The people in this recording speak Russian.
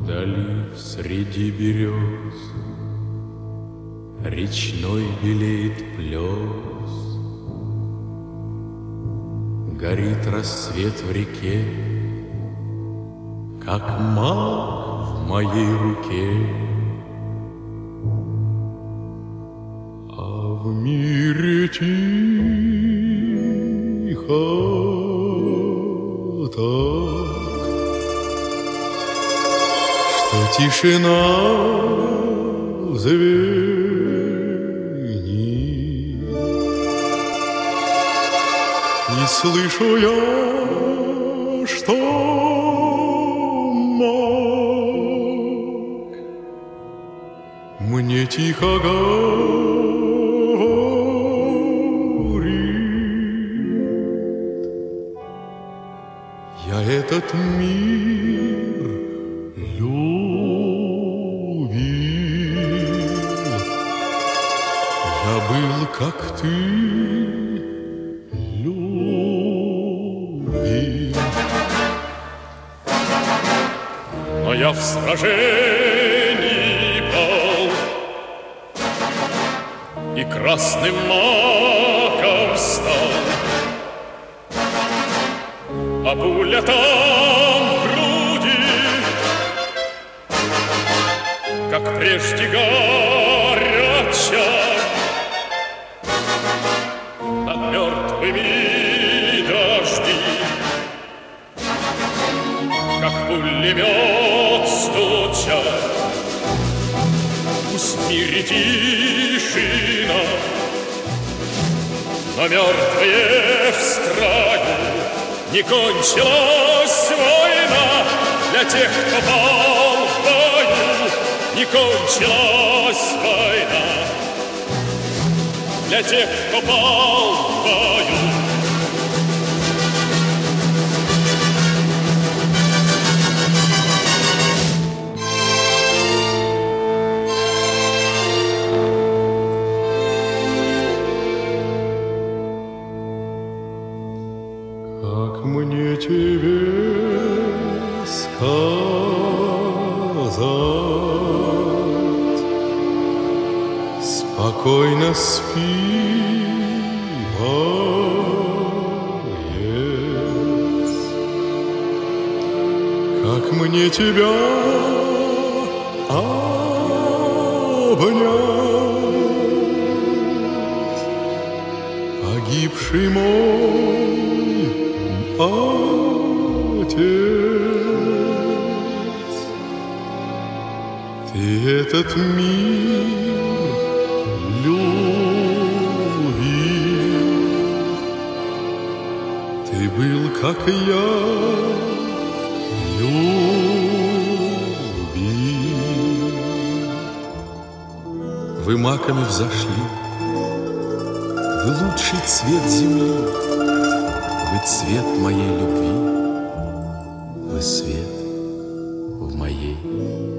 Вдали среди берез речной белеет плес. Горит рассвет в реке, как мах в моей руке. А в мире тихо так, что тишина звенит. Не слышу я, что мог мне тихо говорит. Я этот мир любил. Я был, как ты любил. Но я в сражении пал и красным маком стал, а пуля там в груди, как прежде горяча, над мертвыми дожди, как пулемет стучат. Пусть в мире тишина, но мертвые в строю. Не кончилась война для тех, кто пал в бою. Не кончилась война для тех, кто пал в бою. Как мне тебе сказать? Спокойно спи, боец. Как мне тебя обнять? Погибший мой отец, ты этот мир любил. Ты был, как и я, любил. Вы маками взошли, вы лучший цвет земли. Вы цвет моей любви, вы свет в моей